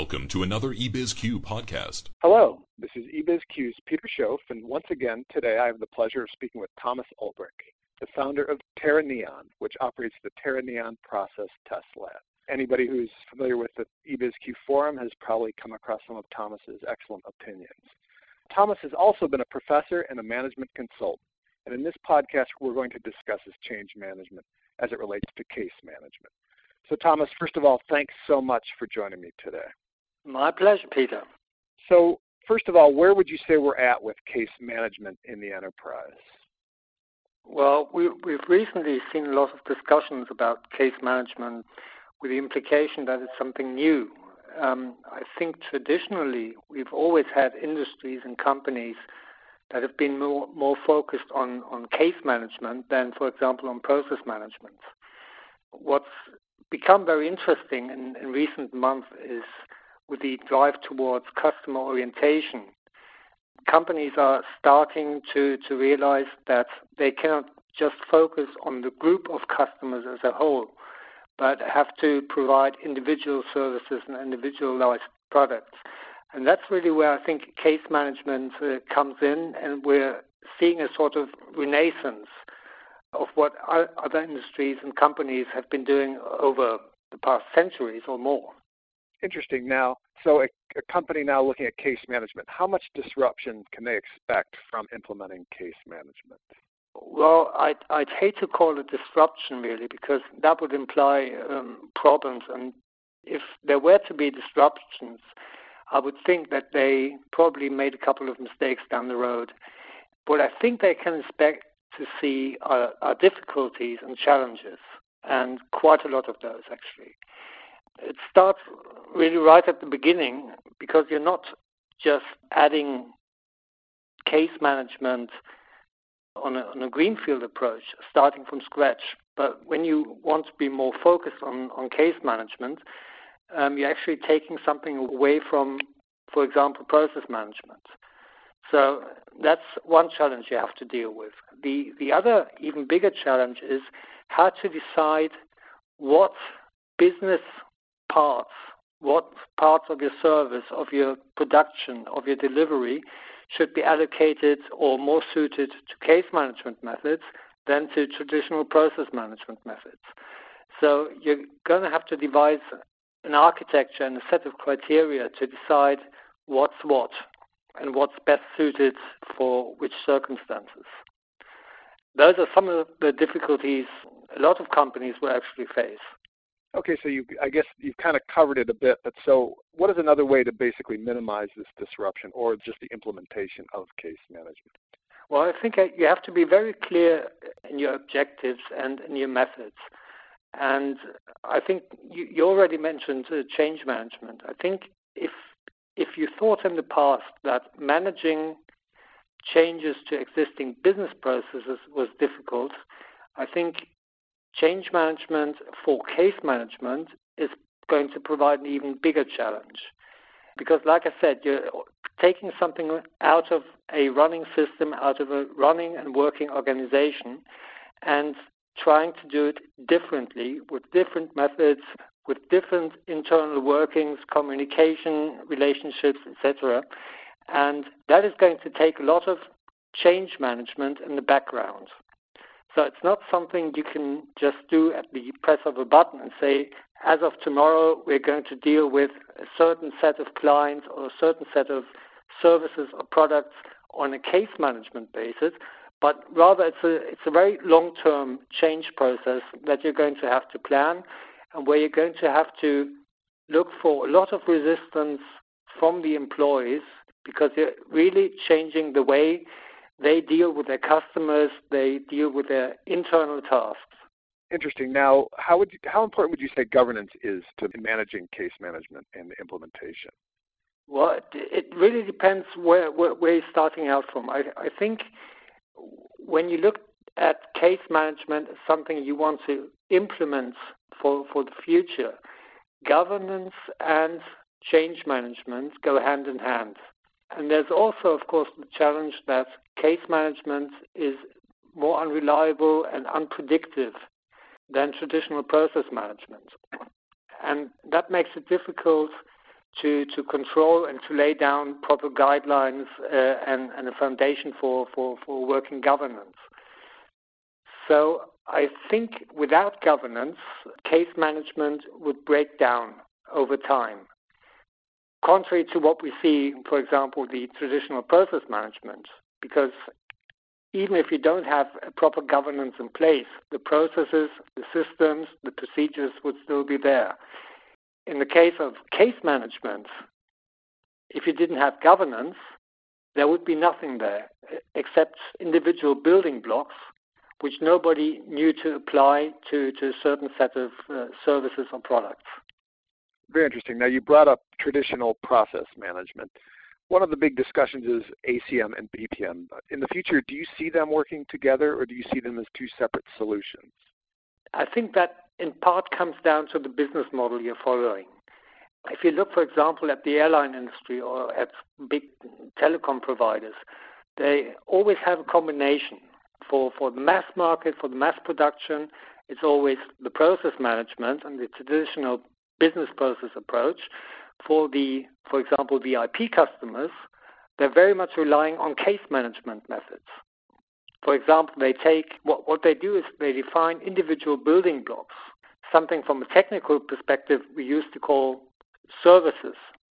Welcome to another eBizQ podcast. Hello, this is eBizQ's Peter Schoaf, and once again today I have the pleasure of speaking with Thomas Ulbrich, the founder of Terra Neon, which operates the Terra Neon Process Test Lab. Anybody who's familiar with the eBizQ forum has probably come across some of Thomas's excellent opinions. Thomas has also been a professor and a management consultant, and in this podcast we're going to discuss his change management as it relates to case management. So Thomas, first of all, thanks so much for joining me today. My pleasure, Peter. So first of all, where would you say we're at with case management in the enterprise? Well, we've recently seen a lot of discussions about case management with the implication that it's something new. I think traditionally we've always had industries and companies that have been more focused on case management than, for example, on process management. What's become very interesting in recent months is with the drive towards customer orientation. Companies are starting to realize that they cannot just focus on the group of customers as a whole, but have to provide individual services and individualized products. And that's really where I think case management comes in, and we're seeing a sort of renaissance of what other industries and companies have been doing over the past centuries or more. Interesting. Now, so a company now looking at case management, how much disruption can they expect from implementing case management? Well, I'd hate to call it disruption, really, because that would imply problems. And if there were to be disruptions, I would think that they probably made a couple of mistakes down the road. What I think they can expect to see are difficulties and challenges, and quite a lot of those, actually. It starts really right at the beginning, because you're not just adding case management on a greenfield approach, starting from scratch. But when you want to be more focused on case management, you're actually taking something away from, for example, process management. So that's one challenge you have to deal with. The other, even bigger challenge is how to decide what business parts, what parts of your service, of your production, of your delivery should be allocated or more suited to case management methods than to traditional process management methods. So you're going to have to devise an architecture and a set of criteria to decide what's what and what's best suited for which circumstances. Those are some of the difficulties a lot of companies will actually face. Okay, so I guess you've kind of covered it a bit, but so what is another way to basically minimize this disruption or just the implementation of case management? Well, I think you have to be very clear in your objectives and in your methods. And I think you already mentioned change management. I think if you thought in the past that managing changes to existing business processes was difficult, I think change management for case management is going to provide an even bigger challenge. Because like I said, you're taking something out of a running system, out of a running and working organization, and trying to do it differently with different methods, with different internal workings, communication, relationships, etc. And that is going to take a lot of change management in the background. So it's not something you can just do at the press of a button and say, as of tomorrow, we're going to deal with a certain set of clients or a certain set of services or products on a case management basis, but rather it's a very long-term change process that you're going to have to plan, and where you're going to have to look for a lot of resistance from the employees, because you're really changing the way they deal with their customers, they deal with their internal tasks. Interesting. Now, how important would you say governance is to managing case management and implementation? Well, it really depends where you're starting out from. I think when you look at case management as something you want to implement for the future, governance and change management go hand in hand. And there's also, of course, the challenge that case management is more unreliable and unpredictable than traditional process management. And that makes it difficult to control and to lay down proper guidelines and a foundation for working governance. So I think without governance, case management would break down over time. Contrary to what we see, for example, the traditional process management, because even if you don't have a proper governance in place, the processes, the systems, the procedures would still be there. In the case of case management, if you didn't have governance, there would be nothing there except individual building blocks which nobody knew to apply to a certain set of services or products. Very interesting. Now, you brought up traditional process management. One of the big discussions is ACM and BPM. In the future, do you see them working together, or do you see them as two separate solutions? I think that in part comes down to the business model you're following. If you look, for example, at the airline industry or at big telecom providers, they always have a combination. For the mass market, for the mass production, it's always the process management and the traditional business process approach. For example, VIP customers, they're very much relying on case management methods. For example, they take what they do is they define individual building blocks, something from a technical perspective we used to call services.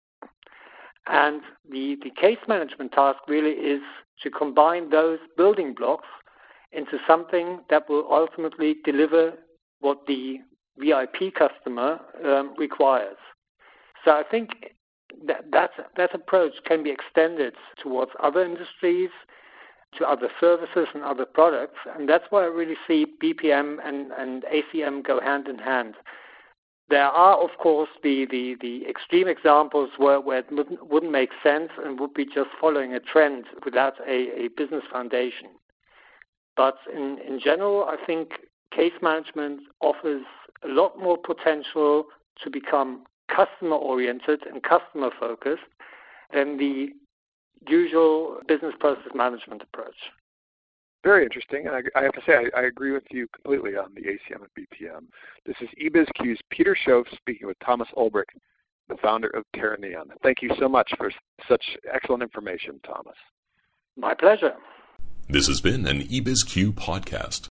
And the case management task really is to combine those building blocks into something that will ultimately deliver what the VIP customer requires. So I think that approach can be extended towards other industries, to other services and other products, and that's why I really see BPM and ACM go hand in hand. There are, of course, the extreme examples where it wouldn't make sense and would be just following a trend without a business foundation. But in general, I think case management offers a lot more potential to become customer-oriented and customer-focused than the usual business process management approach. Very interesting. And I have to say, I agree with you completely on the ACM and BPM. This is eBizQ's Peter Schoaf speaking with Thomas Ulbrich, the founder of Terraneon. Thank you so much for such excellent information, Thomas. My pleasure. This has been an eBizQ podcast.